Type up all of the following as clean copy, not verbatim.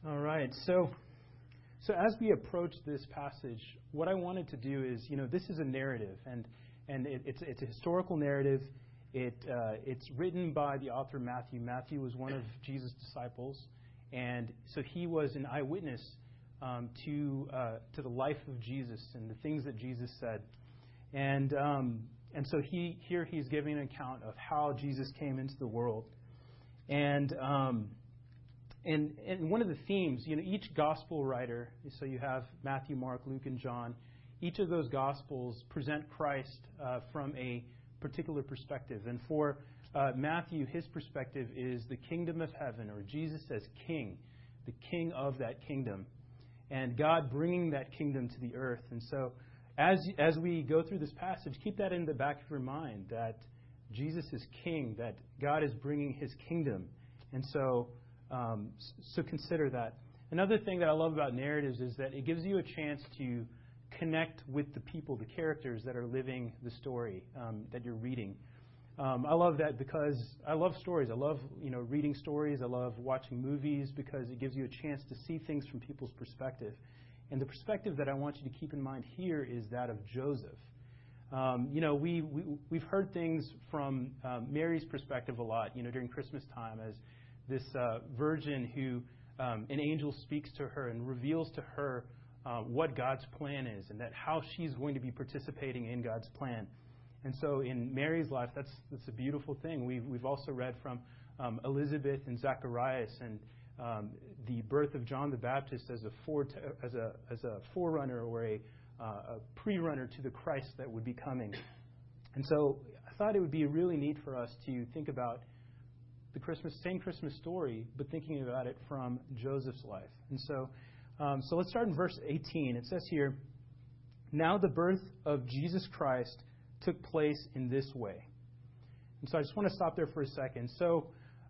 All right. So as we approach this passage, what I wanted to do is, this is a narrative, and it's a historical narrative. It's written by the author Matthew. Matthew was one of Jesus' disciples, and so he was an eyewitness to the life of Jesus and the things that Jesus said. And so he's giving an account of how Jesus came into the world. And one of the themes, each gospel writer, so you have Matthew, Mark, Luke, and John, each of those gospels present Christ from a particular perspective. And for Matthew, his perspective is the kingdom of heaven, or Jesus as king, the king of that kingdom, and God bringing that kingdom to the earth. And so as we go through this passage, keep that in the back of your mind, that Jesus is king, that God is bringing his kingdom. And so consider that. Another thing that I love about narratives is that it gives you a chance to connect with the people, the characters that are living the story that you're reading. I love that because I love stories. I love reading stories. I love watching movies because it gives you a chance to see things from people's perspective. And the perspective that I want you to keep in mind here is that of Joseph. We've heard things from Mary's perspective a lot, during Christmas time, as this virgin who an angel speaks to her and reveals to her what God's plan is, and that how she's going to be participating in God's plan. And so in Mary's life, that's a beautiful thing. We've also read from Elizabeth and Zacharias and the birth of John the Baptist as a forerunner or a pre-runner to the Christ that would be coming. And so I thought it would be really neat for us to think about the same Christmas story, but thinking about it from Joseph's life. And so let's start in verse 18. It says here, "Now the birth of Jesus Christ took place in this way." And so I just want to stop there for a second. So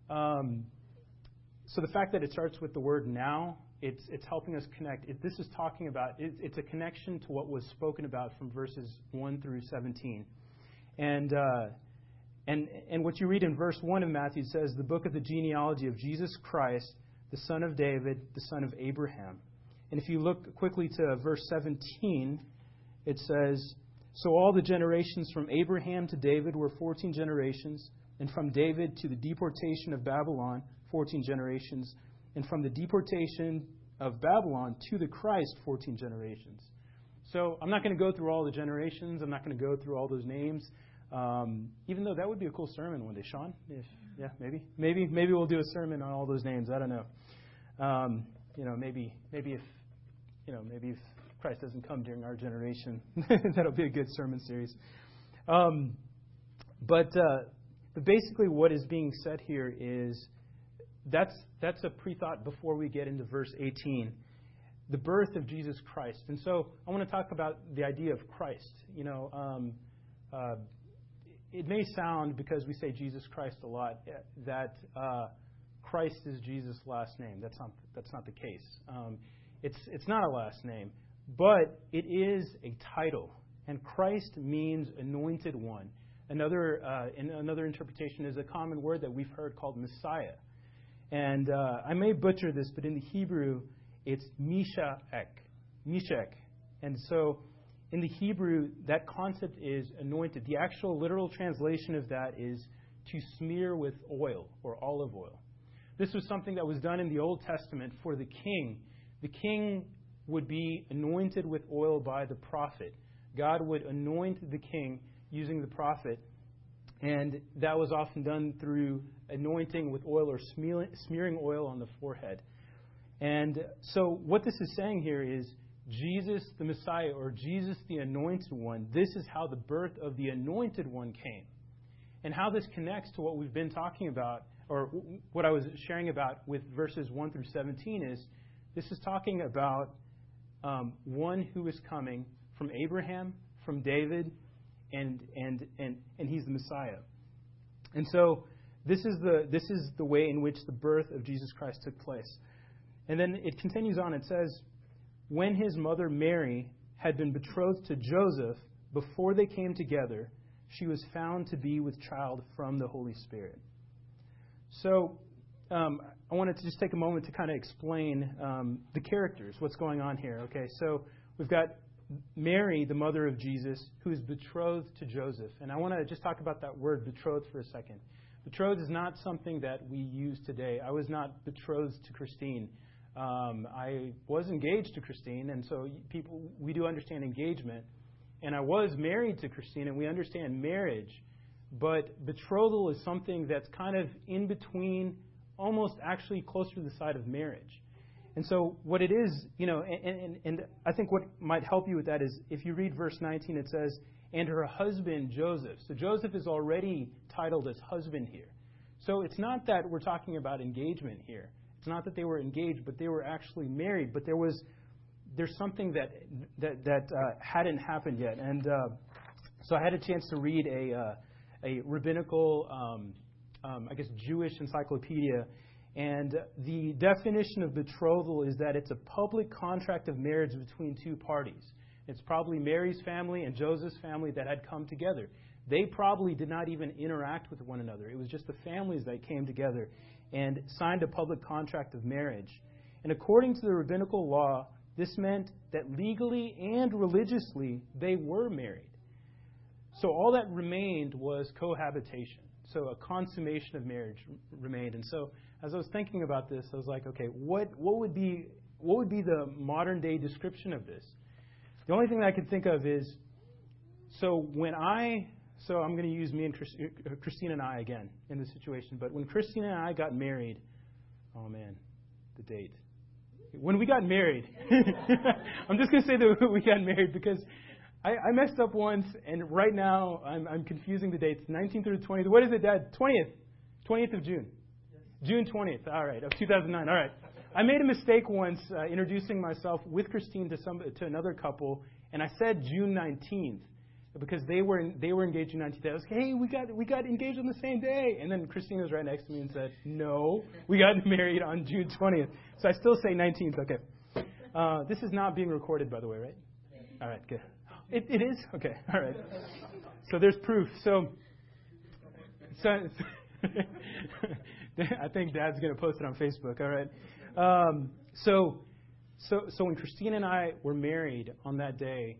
the fact that it starts with the word "now," it's helping us connect. This is talking about, it's a connection to what was spoken about from verses 1 through 17. And what you read in verse 1 of Matthew says, "The book of the genealogy of Jesus Christ, the son of David, the son of Abraham." And if you look quickly to verse 17, it says, "So all the generations from Abraham to David were 14 generations, and from David to the deportation of Babylon, 14 generations, and from the deportation of Babylon to the Christ, 14 generations." So I'm not going to go through all the generations. I'm not going to go through all those names. Even though that would be a cool sermon one day, Sean. Maybe we'll do a sermon on all those names. I don't know. Maybe if Christ doesn't come during our generation, that'll be a good sermon series. But basically, what is being said here is that's a pre-thought before we get into verse 18, the birth of Jesus Christ. And so I want to talk about the idea of Christ. It may sound, because we say Jesus Christ a lot, that Christ is Jesus' last name. That's not the case. It's not a last name, but it is a title, and Christ means anointed one. Another interpretation is a common word that we've heard called Messiah, and I may butcher this, but in the Hebrew it's Meshach, and so in the Hebrew, that concept is anointed. The actual literal translation of that is to smear with oil or olive oil. This was something that was done in the Old Testament for the king. The king would be anointed with oil by the prophet. God would anoint the king using the prophet, and that was often done through anointing with oil or smearing oil on the forehead. And so what this is saying here is Jesus the Messiah, or Jesus the Anointed One, this is how the birth of the Anointed One came. And how this connects to what we've been talking about, or what I was sharing about with verses 1 through 17 is, this is talking about one who is coming from Abraham, from David, and he's the Messiah. And so this is the way in which the birth of Jesus Christ took place. And then it continues on. It says, "When his mother Mary had been betrothed to Joseph, before they came together, she was found to be with child from the Holy Spirit." So I wanted to just take a moment to kind of explain the characters, what's going on here. Okay, so we've got Mary, the mother of Jesus, who is betrothed to Joseph. And I want to just talk about that word betrothed for a second. Betrothed is not something that we use today. I was not betrothed to Christine. I was engaged to Christine, and so we do understand engagement. And I was married to Christine, and we understand marriage. But betrothal is something that's kind of in between, almost actually closer to the side of marriage. And so what it is, and I think what might help you with that is if you read verse 19, it says, and her husband Joseph. So Joseph is already titled as husband here. So it's not that we're talking about engagement here. It's not that they were engaged, but they were actually married. But there's something that hadn't happened yet. And so I had a chance to read a rabbinical, Jewish encyclopedia. And the definition of betrothal is that it's a public contract of marriage between two parties. It's probably Mary's family and Joseph's family that had come together. They probably did not even interact with one another. It was just the families that came together and signed a public contract of marriage. And according to the rabbinical law, this meant that legally and religiously they were married. So all that remained was cohabitation. So a consummation of marriage remained. And so as I was thinking about this, I was like, okay, what would be the modern day description of this? The only thing that I could think of is, so I'm going to use me and Christine and I again in this situation. But when Christine and I got married, oh man, the date. When we got married, I'm just going to say that we got married because I messed up once, and right now I'm confusing the dates. 19th through the 20th. What is it, Dad? 20th of June. Yes. June 20th. All right, of 2009. All right. I made a mistake once introducing myself with Christine to another couple, and I said June 19th because they were engaged June 19th. I was like, hey, we got engaged on the same day, and then Christine was right next to me and said, no, we got married on June 20th. So I still say 19th. Okay. This is not being recorded, by the way, right? All right, good. It is? Okay, all right. So there's proof. So I think Dad's going to post it on Facebook, all right? So when Christine and I were married on that day,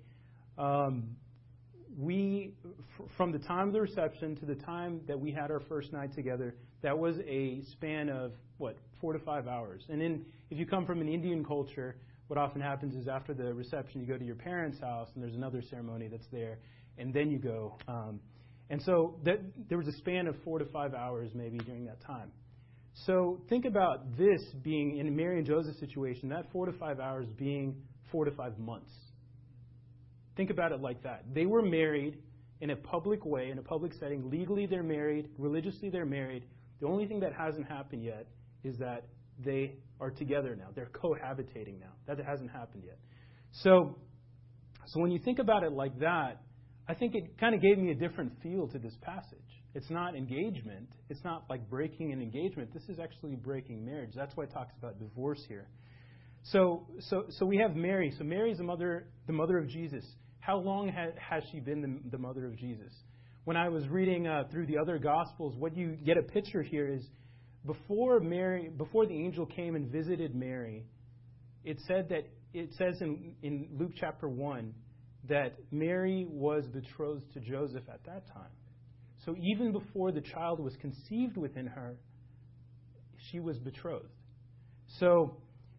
from the time of the reception to the time that we had our first night together, that was a span of, 4 to 5 hours. And then if you come from an Indian culture, what often happens is after the reception, you go to your parents' house, and there's another ceremony that's there, and then you go. And so there was a span of 4 to 5 hours maybe during that time. So think about this being, in Mary and Joseph's situation, that 4 to 5 hours being 4 to 5 months. Think about it like that. They were married in a public way, in a public setting. Legally, they're married. Religiously, they're married. The only thing that hasn't happened yet is that they are together now. They're cohabitating now. That hasn't happened yet. So when you think about it like that, I think it kind of gave me a different feel to this passage. It's not engagement. It's not like breaking an engagement. This is actually breaking marriage. That's why it talks about divorce here. So we have Mary. So Mary's the mother of Jesus. How long has she been the mother of Jesus? When I was reading through the other Gospels, what you get a picture here is before the angel came and visited Mary, it says in Luke chapter 1 that Mary was betrothed to Joseph at that time. So even before the child was conceived within her, she was betrothed. So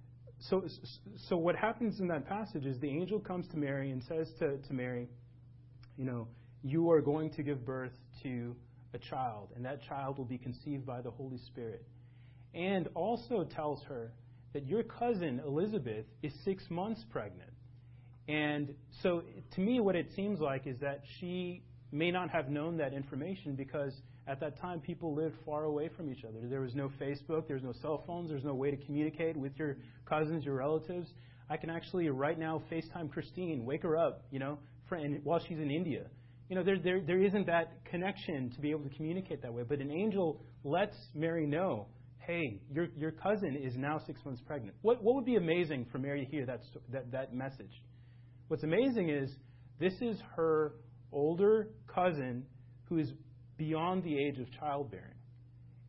what happens in that passage is the angel comes to Mary and says to Mary, you are going to give birth to a child, and that child will be conceived by the Holy Spirit. And also tells her that your cousin Elizabeth is 6 months pregnant. And so to me, what it seems like is that she may not have known that information because at that time people lived far away from each other. There was no Facebook, there was no cell phones, there's no way to communicate with your cousins, your relatives. I can actually right now FaceTime Christine, wake her up, while she's in India. There isn't that connection to be able to communicate that way. But an angel lets Mary know, hey, your cousin is now 6 months pregnant. What would be amazing for Mary to hear that message? What's amazing is this is her older cousin who is beyond the age of childbearing.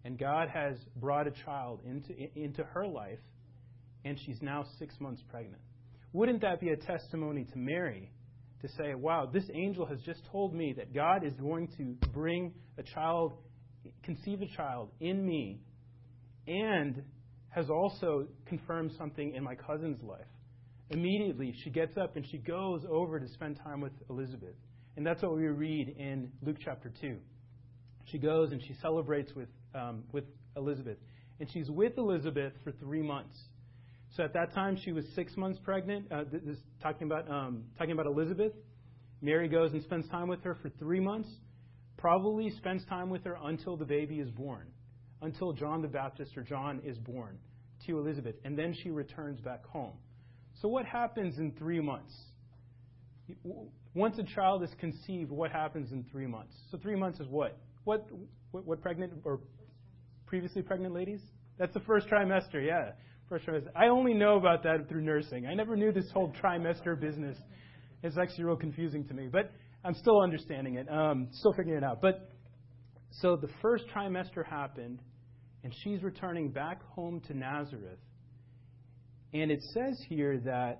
And God has brought a child into her life, and she's now 6 months pregnant. Wouldn't that be a testimony to Mary to say, wow, this angel has just told me that God is going to bring a child, conceive a child in me, and has also confirmed something in my cousin's life. Immediately, she gets up and she goes over to spend time with Elizabeth. And that's what we read in Luke chapter 2. She goes and she celebrates with Elizabeth. And she's with Elizabeth for 3 months. So at that time, she was 6 months pregnant. This talking about Elizabeth. Mary goes and spends time with her for 3 months. Probably spends time with her until the baby is born, until John the Baptist or John is born to Elizabeth. And then she returns back home. So what happens in 3 months? Once a child is conceived, what happens in 3 months? So 3 months is what? What pregnant or previously pregnant ladies? That's the first trimester, yeah. First trimester. I only know about that through nursing. I never knew this whole trimester business. It's actually real confusing to me, but I'm still understanding it, still figuring it out. But so the first trimester happened, and she's returning back home to Nazareth. And it says here that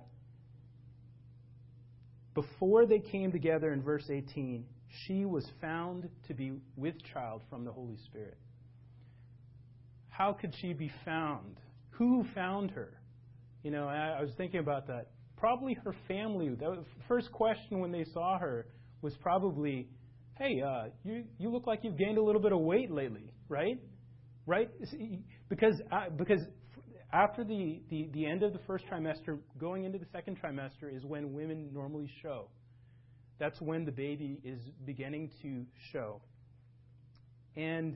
before they came together in verse 18, she was found to be with child from the Holy Spirit. How could she be found? Who found her? You know, I was thinking about that. Probably her family. The first question when they saw her was probably, hey, you look like you've gained a little bit of weight lately, right? Right? Because after the end of the first trimester, going into the second trimester is when women normally show. That's when the baby is beginning to show. And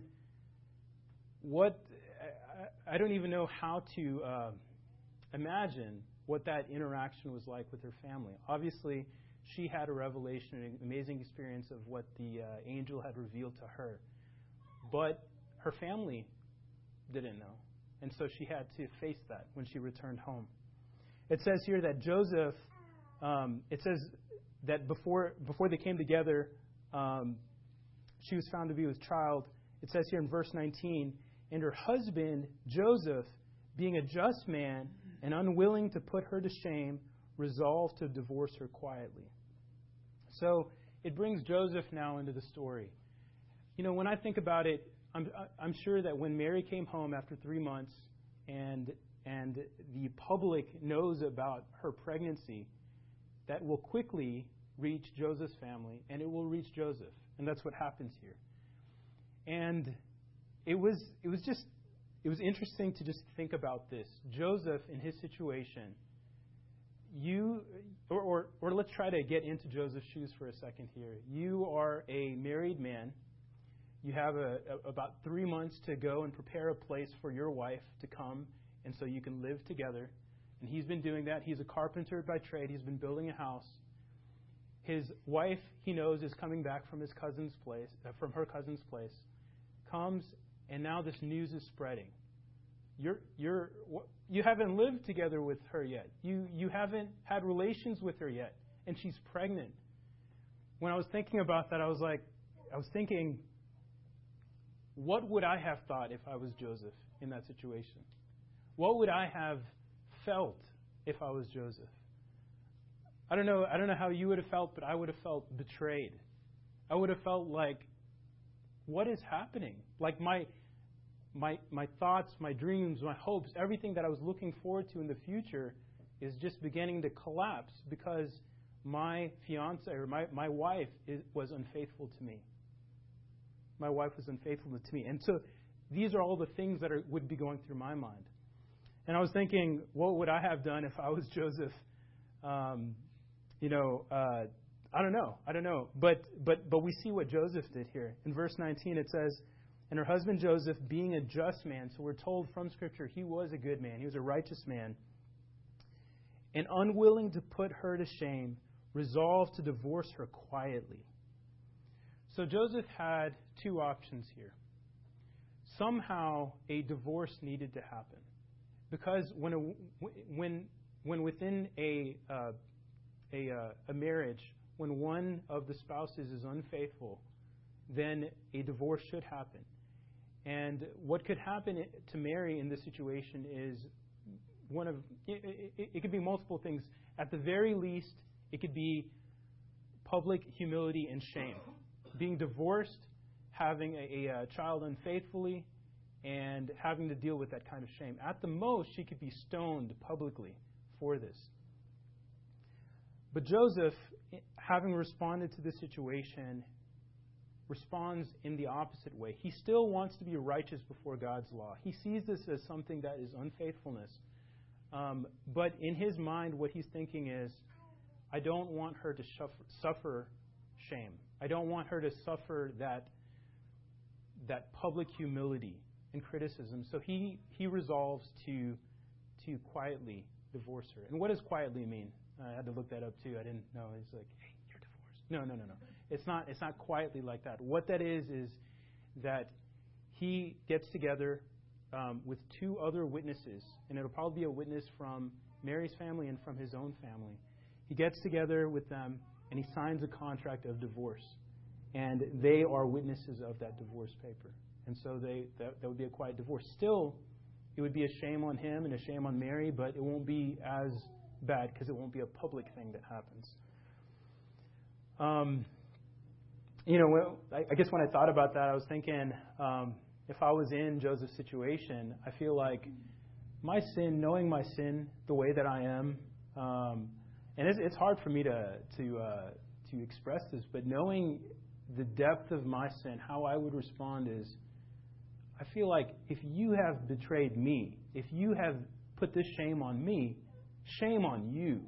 I don't even know how to imagine what that interaction was like with her family. Obviously, she had a revelation, an amazing experience of what the angel had revealed to her. But her family didn't know. And so she had to face that when she returned home. It says here that Joseph, it says that before they came together, she was found to be with child. It says here in verse 19, and her husband, Joseph, being a just man and unwilling to put her to shame, resolved to divorce her quietly. So it brings Joseph now into the story. You know, when I think about it, I'm sure that when Mary came home after 3 months and the public knows about her pregnancy, that will quickly reach Joseph's family, and it will reach Joseph. And that's what happens here. And it was interesting to just think about this. Joseph, in his situation, or let's try to get into Joseph's shoes for a second here. You are a married man. You have about 3 months to go and prepare a place for your wife to come, and so you can live together. And he's been doing that. He's a carpenter by trade. He's been building a house. His wife, he knows, is coming back from his cousin's place, from her cousin's place. Comes, and now this news is spreading. You haven't lived together with her yet. You haven't had relations with her yet, and she's pregnant. When I was thinking about that, I was thinking, what would I have thought if I was Joseph in that situation? What would I have felt if I was Joseph? I don't know how you would have felt, but I would have felt betrayed. I would have felt like, what is happening? Like my thoughts, my dreams, my hopes, everything that I was looking forward to in the future is just beginning to collapse because my fiance or my wife was unfaithful to me. My wife was unfaithful to me. And so these are all the things that would be going through my mind. And I was thinking, what would I have done if I was Joseph? I don't know. But we see what Joseph did here. In verse 19 it says, and her husband Joseph, being a just man, so we're told from Scripture he was a good man, he was a righteous man, and unwilling to put her to shame, resolved to divorce her quietly. So Joseph had two options here. Somehow a divorce needed to happen. Because when within a marriage, when one of the spouses is unfaithful, then a divorce should happen. And what could happen to Mary in this situation is it could be multiple things. At the very least, it could be public humility and shame. Being divorced, having a child unfaithfully, and having to deal with that kind of shame. At the most, she could be stoned publicly for this. But Joseph, having responded to this situation, responds in the opposite way. He still wants to be righteous before God's law. He sees this as something that is unfaithfulness. But in his mind, what he's thinking is, I don't want her to suffer shame. I don't want her to suffer that public humility and criticism. So he resolves to quietly divorce her. And what does quietly mean? I had to look that up too. I didn't know. It's like, hey, you're divorced. No. It's not quietly like that. What that is that he gets together with two other witnesses, and it'll probably be a witness from Mary's family and from his own family. He gets together with them, and he signs a contract of divorce. And they are witnesses of that divorce paper. And so that would be a quiet divorce. Still, it would be a shame on him and a shame on Mary, but it won't be as bad because it won't be a public thing that happens. I guess when I thought about that, I was thinking, if I was in Joseph's situation, I feel like my sin, knowing my sin the way that I am, and it's hard for me to express this, but knowing the depth of my sin, how I would respond is, I feel like if you have betrayed me, if you have put this shame on me, shame on you.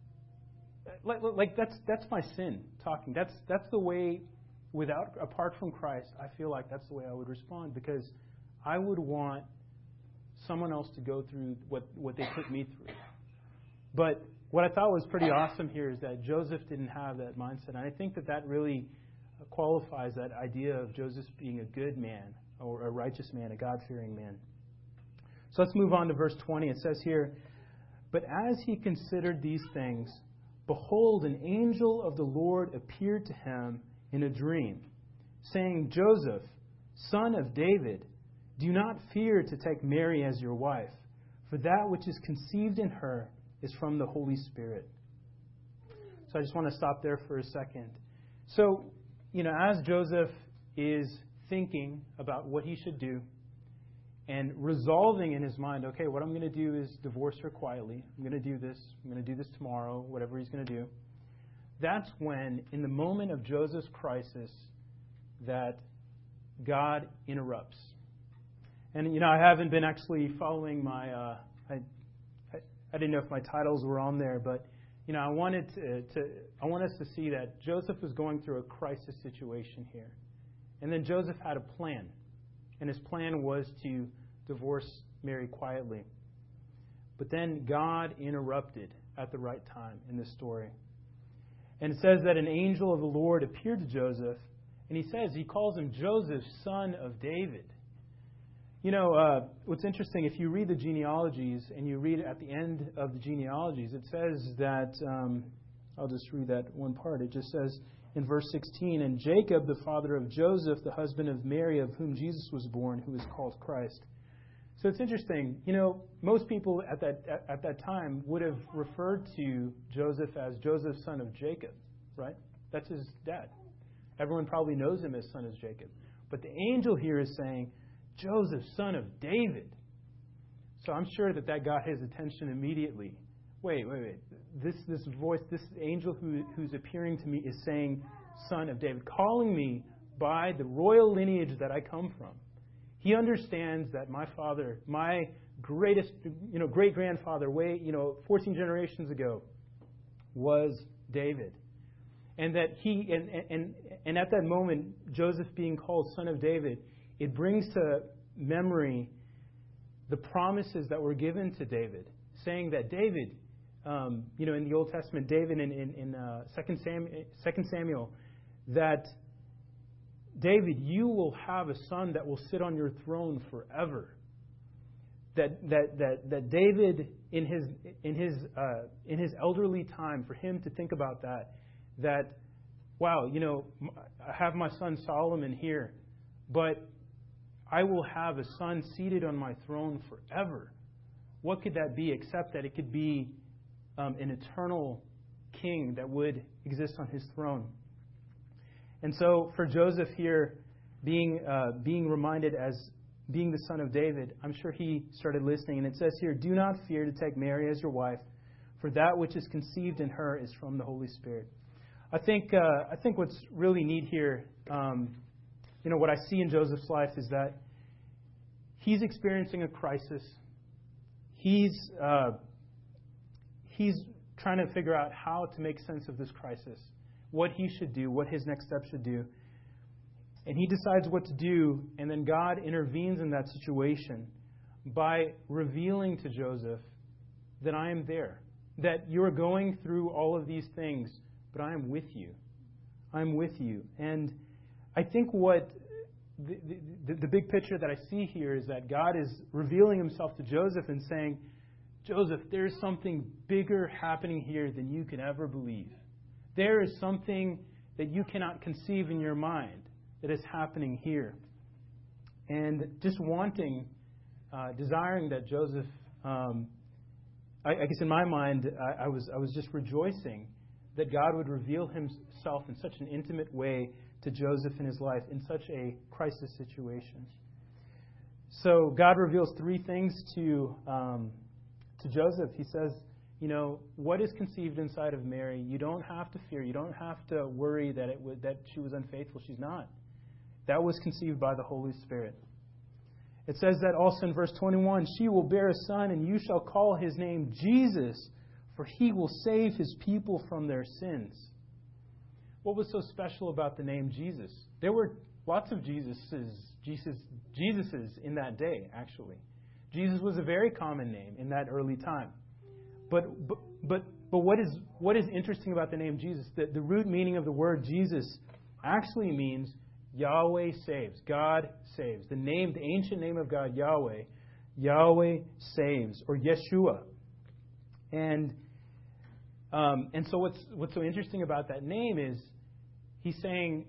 Like that's my sin talking. That's the way. Apart from Christ, I feel like that's the way I would respond, because I would want someone else to go through what they put me through. But what I thought was pretty awesome here is that Joseph didn't have that mindset. And I think that really qualifies that idea of Joseph being a good man, or a righteous man, a God-fearing man. So let's move on to verse 20. It says here, "But as he considered these things, behold, an angel of the Lord appeared to him in a dream, saying, Joseph, son of David, do not fear to take Mary as your wife, for that which is conceived in her is from the Holy Spirit." So I just want to stop there for a second. So, as Joseph is thinking about what he should do and resolving in his mind, okay, what I'm going to do is divorce her quietly. I'm going to do this. I'm going to do this tomorrow, whatever he's going to do. That's when, in the moment of Joseph's crisis, that God interrupts. And, I haven't been actually following my, I didn't know if my titles were on there, but, I want us to see that Joseph was going through a crisis situation here. And then Joseph had a plan. And his plan was to divorce Mary quietly. But then God interrupted at the right time in this story. And it says that an angel of the Lord appeared to Joseph, and he calls him Joseph, son of David. What's interesting, if you read the genealogies, and you read at the end of the genealogies, it says that, I'll just read that one part. It just says in verse 16, "And Jacob, the father of Joseph, the husband of Mary, of whom Jesus was born, who is called Christ." So it's interesting. Most people at that time would have referred to Joseph as Joseph, son of Jacob, right? That's his dad. Everyone probably knows him as son of Jacob. But the angel here is saying, Joseph, son of David. So I'm sure that got his attention immediately. Wait. This voice, this angel who's appearing to me is saying, son of David, calling me by the royal lineage that I come from. He understands that my father, my greatest, great-grandfather, 14 generations ago, was David. And that and at that moment, Joseph being called son of David, it brings to memory the promises that were given to David, saying that David, in the Old Testament, David in 2 Samuel, that David, you will have a son that will sit on your throne forever. That David, in his elderly time, for him to think about that wow, I have my son Solomon here, but I will have a son seated on my throne forever. What could that be except that it could be an eternal king that would exist on his throne? And so for Joseph here, being reminded as being the son of David, I'm sure he started listening. And it says here, "Do not fear to take Mary as your wife, for that which is conceived in her is from the Holy Spirit." I think what's really neat here, what I see in Joseph's life is that he's experiencing a crisis. He's trying to figure out how to make sense of this crisis, what he should do, what his next step should do. And he decides what to do, and then God intervenes in that situation by revealing to Joseph that I am there, that you're going through all of these things, but I am with you. I'm with you. And I think what the big picture that I see here is that God is revealing himself to Joseph and saying, Joseph, there is something bigger happening here than you can ever believe. There is something that you cannot conceive in your mind that is happening here. And just desiring that Joseph, I guess in my mind, I was just rejoicing that God would reveal himself in such an intimate way to Joseph in his life in such a crisis situation. So God reveals three things to Joseph. He says, what is conceived inside of Mary, you don't have to fear. You don't have to worry that she was unfaithful. She's not. That was conceived by the Holy Spirit. It says that also in verse 21, she will bear a son, and you shall call his name Jesus, for he will save his people from their sins. What was so special about the name Jesus? There were lots of Jesuses in that day, actually. Jesus was a very common name in that early time. But what is interesting about the name Jesus? The root meaning of the word Jesus actually means Yahweh saves. God saves. The ancient name of God, Yahweh saves, or Yeshua. And so what's so interesting about that name is he's saying,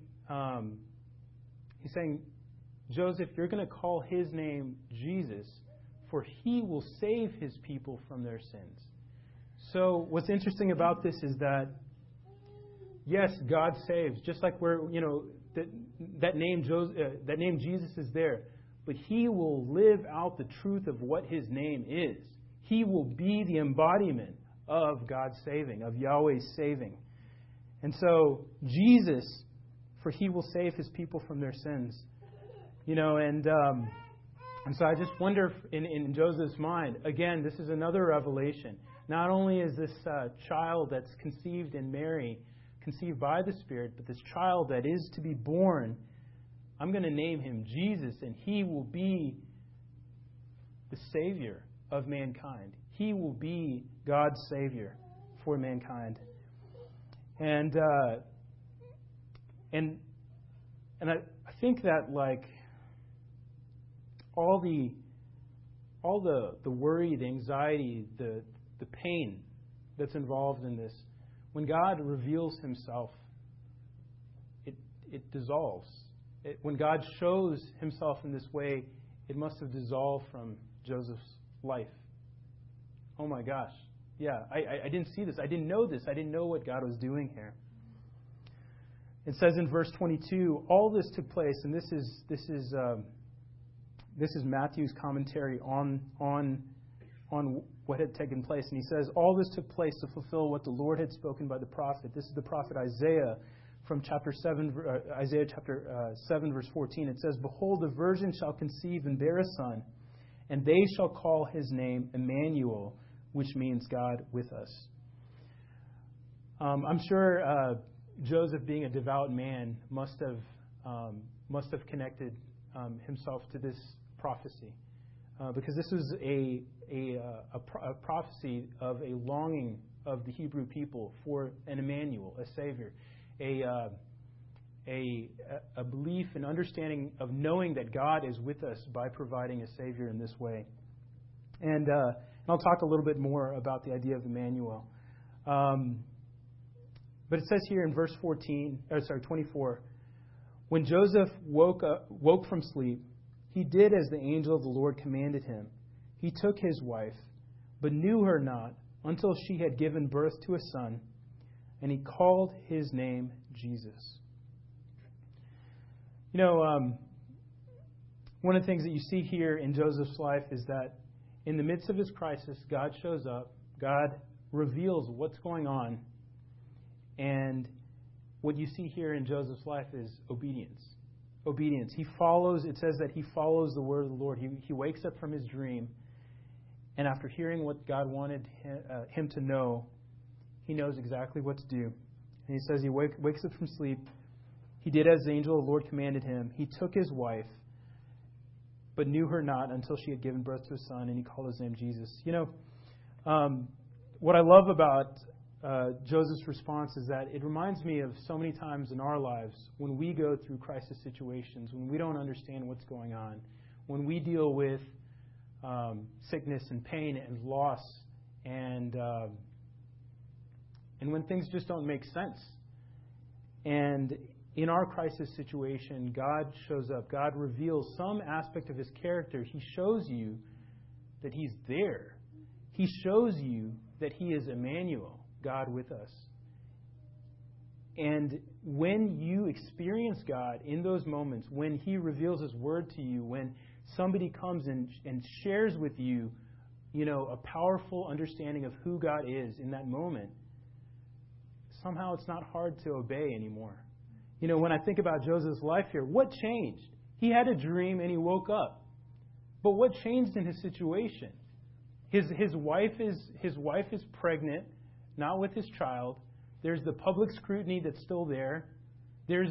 Joseph, you're going to call his name Jesus, for he will save his people from their sins. So what's interesting about this is that, yes, God saves, just like that name Jesus is there, but he will live out the truth of what his name is. He will be the embodiment of God's saving, of Yahweh's saving. And so Jesus, for he will save his people from their sins. And so I just wonder in Joseph's mind, again, this is another revelation. Not only is this child that's conceived in Mary conceived by the Spirit, but this child that is to be born, I'm going to name him Jesus, and he will be the Savior of mankind. He will be God's Savior for mankind. And I think that all the worry, the anxiety, the pain that's involved in this, when God reveals himself, it dissolves. When God shows himself in this way, it must have dissolved from Joseph's life. Oh my gosh. Yeah, I didn't see this. I didn't know this. I didn't know what God was doing here. It says in verse 22, all this took place, and this is Matthew's commentary on what had taken place. And he says, all this took place to fulfill what the Lord had spoken by the prophet. This is the prophet Isaiah from Isaiah chapter 7, verse 14. It says, behold, the virgin shall conceive and bear a son, and they shall call his name Emmanuel, which means God with us. I'm sure Joseph, being a devout man, must have connected himself to this prophecy, because this was a prophecy of a longing of the Hebrew people for an Emmanuel, a Savior, a belief and understanding of knowing that God is with us by providing a Savior in this way. And I'll talk a little bit more about the idea of Emmanuel. But it says here in verse 24, when Joseph woke from sleep, He did as the angel of the Lord commanded him. He took his wife, but knew her not until she had given birth to a son, and he called his name Jesus. You know, one of the things that you see here in Joseph's life is that in the midst of his crisis, God shows up. God reveals what's going on. And what you see here in Joseph's life is obedience. Obedience. He follows, it says that he follows the word of the Lord. He wakes up from his dream, and after hearing what God wanted him to know, he knows exactly what to do. And he says he wakes up from sleep. He did as the angel of the Lord commanded him. He took his wife, but knew her not until she had given birth to a son, and he called his name Jesus. You know, what I love about Joseph's response is that it reminds me of so many times in our lives when we go through crisis situations, when we don't understand what's going on, when we deal with sickness and pain and loss, and when things just don't make sense. And in our crisis situation, God shows up. God reveals some aspect of his character. He shows you that he's there. He shows you that he is Emmanuel, God with us. And when you experience God in those moments, when he reveals his word to you, when somebody comes and shares with you, you know, a powerful understanding of who God is in that moment, somehow it's not hard to obey anymore. You know, when I think about Joseph's life here, what changed? He had a dream and he woke up. But what changed in his situation? His wife is pregnant, not with his child. There's the public scrutiny that's still there. There's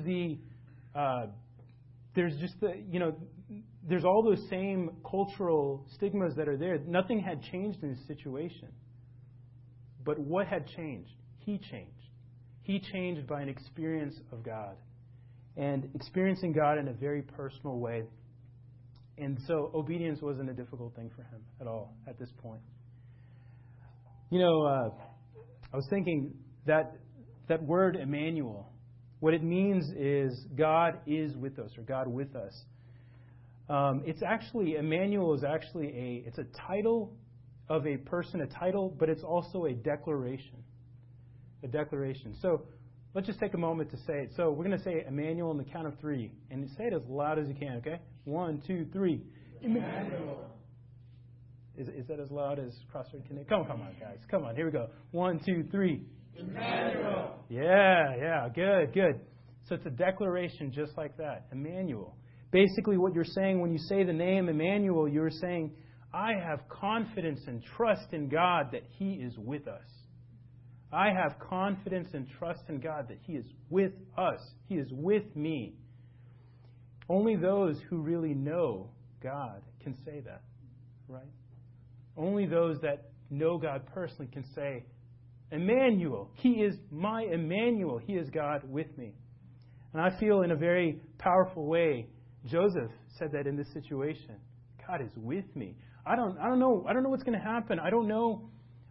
all those same cultural stigmas that are there. Nothing had changed in his situation. But what had changed? He changed. He changed by an experience of God, and experiencing God in a very personal way. And so obedience wasn't a difficult thing for him at all at this point. You know, I was thinking that word Emmanuel, what it means is God is with us, or God with us. It's actually, Emmanuel is actually it's a title of a person, a title, but it's also a declaration. A declaration. So let's just take a moment to say it. So we're going to say Emmanuel on the count of 3. And say it as loud as you can, okay? 1, 2, 3. Emmanuel. Is that as loud as Crossroad Connect? Come on, guys. Come on. Here we go. 1, 2, 3. Emmanuel. Yeah. Good. So it's a declaration just like that. Emmanuel. Basically what you're saying when you say the name Emmanuel, you're saying, I have confidence and trust in God that he is with us. I have confidence and trust in God that he is with us. He is with me. Only those who really know God can say that, right? Only those that know God personally can say, Emmanuel, he is my Emmanuel. He is God with me. And I feel in a very powerful way, Joseph said that in this situation. God is with me. I don't know what's going to happen. I don't know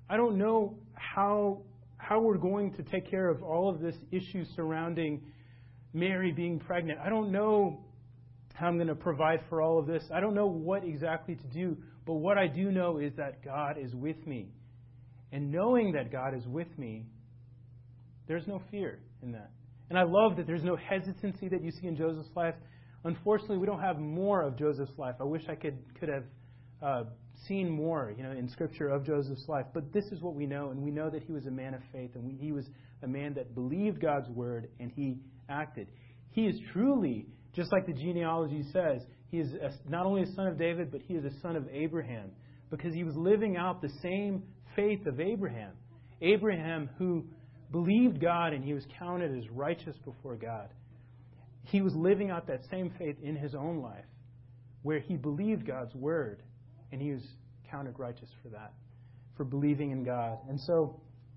how we're going to take care of all of this issue surrounding Mary being pregnant. I don't know how I'm going to provide for all of this. I don't know what exactly to do. But what I do know is that God is with me. And knowing that God is with me, there's no fear in that. And I love that there's no hesitancy that you see in Joseph's life. Unfortunately, we don't have more of Joseph's life. I wish I could have seen more, in Scripture of Joseph's life. But this is what we know, and we know that he was a man of faith, and he was a man that believed God's word, and he acted. He is truly, just like the genealogy says, he is not only a son of David, but he is a son of Abraham, because he was living out the same faith of Abraham. Abraham who believed God, and he was counted as righteous before God. He was living out that same faith in his own life, where he believed God's word, and he was counted righteous for that, for believing in God. And so,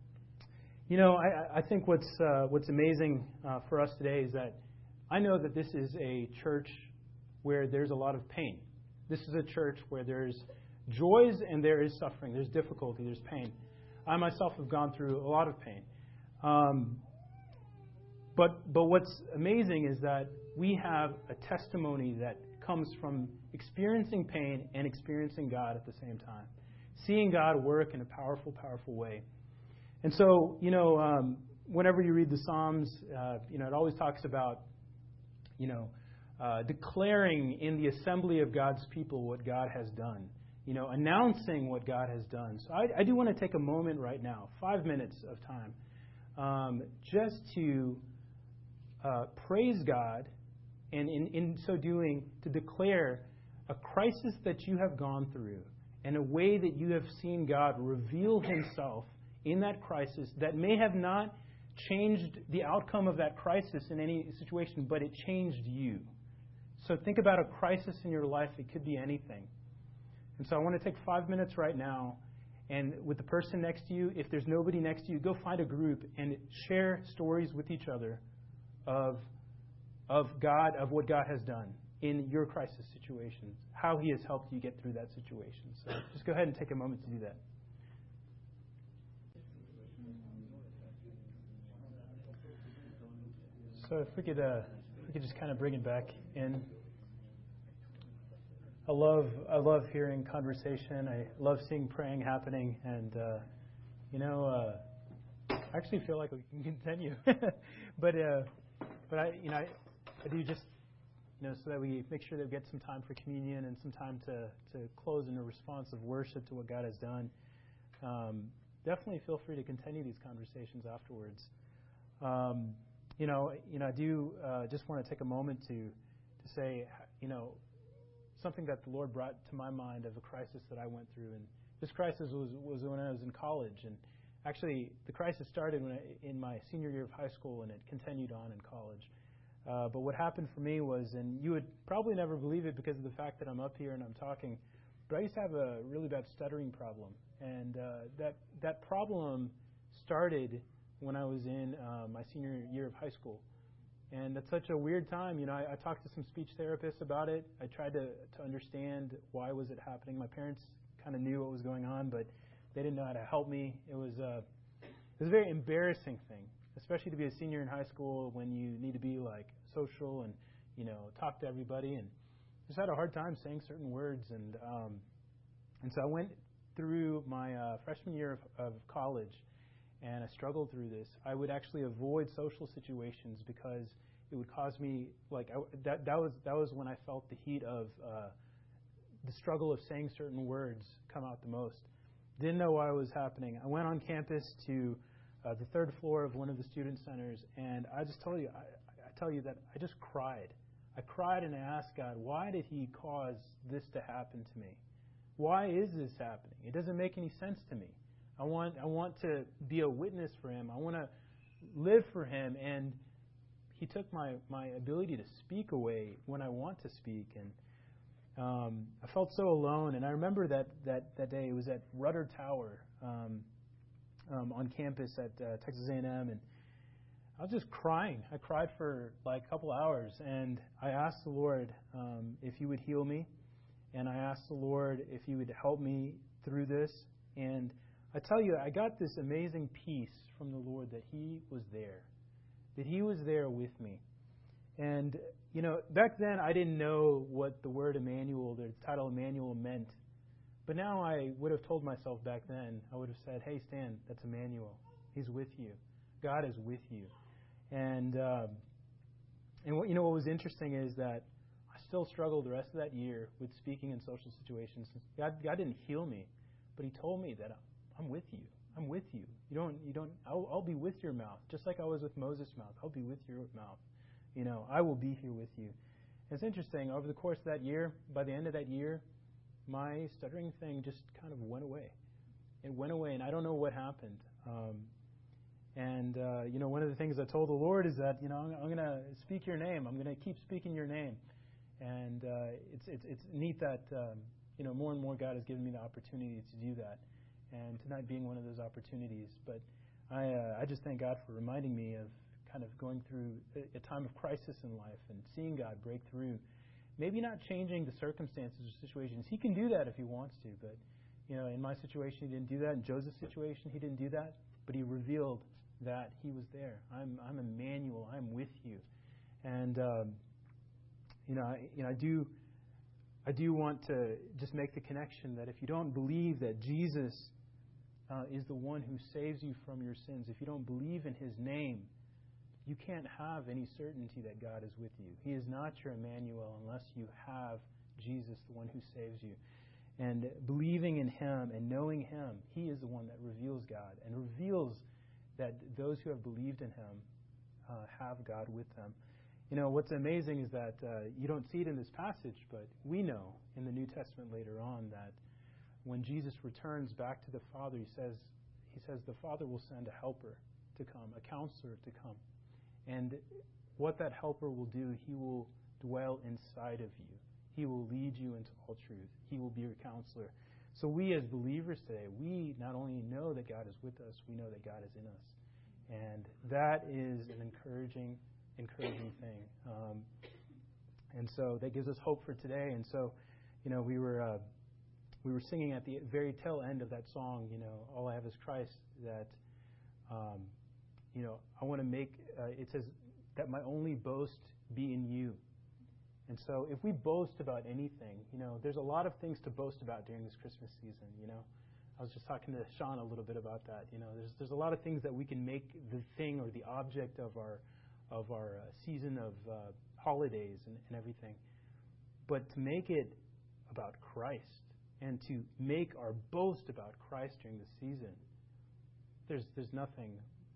I think what's amazing for us today is that I know that this is a church where there's a lot of pain. This is a church where there's joys and there is suffering. There's difficulty. There's pain. I myself have gone through a lot of pain. But what's amazing is that we have a testimony that comes from experiencing pain and experiencing God at the same time. Seeing God work in a powerful, powerful way. And so, whenever you read the Psalms, it always talks about, declaring in the assembly of God's people what God has done. Announcing what God has done. So I do want to take a moment right now, 5 minutes of time, just to praise God, and in so doing, to declare a crisis that you have gone through and a way that you have seen God reveal Himself in that crisis that may have not changed the outcome of that crisis in any situation, but it changed you. So think about a crisis in your life. It could be anything. And so I want to take 5 minutes right now, and with the person next to you, if there's nobody next to you, go find a group and share stories with each other of God, of what God has done in your crisis situations, how He has helped you get through that situation. So just go ahead and take a moment to do that. So if we could just kind of bring it back in. I love hearing conversation. I love seeing praying happening, and I actually feel like we can continue. but I do just so that we make sure that we get some time for communion and some time to close in a response of worship to what God has done. Definitely feel free to continue these conversations afterwards. I do just want to take a moment to say, something that the Lord brought to my mind of a crisis that I went through. And this crisis was when I was in college. And actually, the crisis started in my senior year of high school, and it continued on in college. But what happened for me was, and you would probably never believe it because of the fact that I'm up here and I'm talking, but I used to have a really bad stuttering problem. And that problem started when I was in my senior year of high school. And that's such a weird time. I talked to some speech therapists about it. I tried to understand why was it happening. My parents kind of knew what was going on, but they didn't know how to help me. It was a very embarrassing thing, especially to be a senior in high school when you need to be like social and talk to everybody. And just had a hard time saying certain words. And so I went through my freshman year of college. And I struggled through this. I would actually avoid social situations because it would cause me, that was when I felt the heat of the struggle of saying certain words come out the most. Didn't know why it was happening. I went on campus to the third floor of one of the student centers, and I just tell you, I tell you that I just cried. I cried and I asked God, why did He cause this to happen to me? Why is this happening? It doesn't make any sense to me. I want to be a witness for Him. I want to live for Him. And He took my ability to speak away when I want to speak. And I felt so alone. And I remember that day. It was at Rudder Tower on campus at Texas A&M. And I was just crying. I cried for like a couple hours. And I asked the Lord if He would heal me. And I asked the Lord if He would help me through this. And I tell you, I got this amazing peace from the Lord that He was there, that He was there with me. And, back then I didn't know what the word Emmanuel, the title Emmanuel meant. But now I would have told myself back then, I would have said, hey, Stan, that's Emmanuel. He's with you. God is with you. And what was interesting is that I still struggled the rest of that year with speaking in social situations. God didn't heal me, but He told me that I'm with you. I'm with you. I'll be with your mouth. Just like I was with Moses' mouth. I'll be with your mouth. I will be here with you. And it's interesting. Over the course of that year, by the end of that year, my stuttering thing just kind of went away. It went away, and I don't know what happened. One of the things I told the Lord is that, I'm going to speak your name. I'm going to keep speaking your name. And it's neat that, more and more God has given me the opportunity to do that. And tonight being one of those opportunities. But I just thank God for reminding me of kind of going through a time of crisis in life and seeing God break through. Maybe not changing the circumstances or situations. He can do that if He wants to. But, in my situation, He didn't do that. In Joseph's situation, He didn't do that. But He revealed that He was there. I'm Emmanuel. I'm with you. And, I do I do want to just make the connection that if you don't believe that Jesus is the one who saves you from your sins, if you don't believe in His name, you can't have any certainty that God is with you. He is not your Emmanuel unless you have Jesus, the one who saves you. And believing in Him and knowing Him, He is the one that reveals God and reveals that those who have believed in Him have God with them. You know, what's amazing is that you don't see it in this passage, but we know in the New Testament later on that when Jesus returns back to the Father, He says the Father will send a helper to come, a counselor to come. And what that helper will do, He will dwell inside of you. He will lead you into all truth. He will be your counselor. So we as believers today, we not only know that God is with us, we know that God is in us. And that is an encouraging thing. And so that gives us hope for today. And so, you know, we were singing at the very tail end of that song, you know, All I Have Is Christ, that, you know, I want to make, it says, that my only boast be in you. And so if we boast about anything, you know, there's a lot of things to boast about during this Christmas season, you know. I was just talking to Sean a little bit about that. You know, there's a lot of things that we can make the thing or the object of our season of holidays and everything. But to make it about Christ and to make our boast about Christ during the season, there's nothing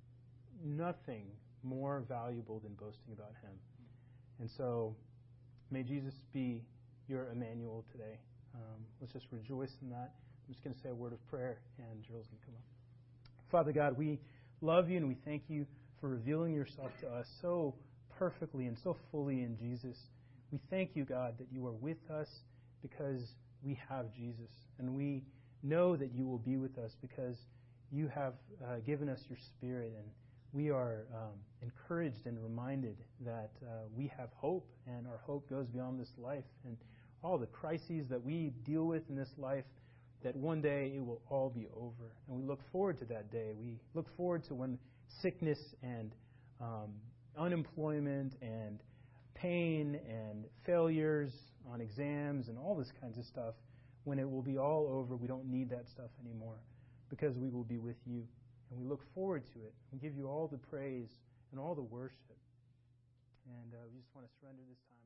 more valuable than boasting about Him. And so may Jesus be your Emmanuel today. Let's just rejoice in that. I'm just going to say a word of prayer, and Gerald's going to come up. Father God, we love You and we thank You for revealing Yourself to us so perfectly and so fully in Jesus. We thank You, God, that You are with us because we have Jesus. And we know that You will be with us because You have given us Your Spirit. And we are encouraged and reminded that we have hope, and our hope goes beyond this life. And all the crises that we deal with in this life, that one day it will all be over. And we look forward to that day. We look forward to when sickness and unemployment and pain and failures on exams and all this kinds of stuff, when it will be all over, we don't need that stuff anymore because we will be with You. And we look forward to it. We give You all the praise and all the worship. And we just want to surrender this time.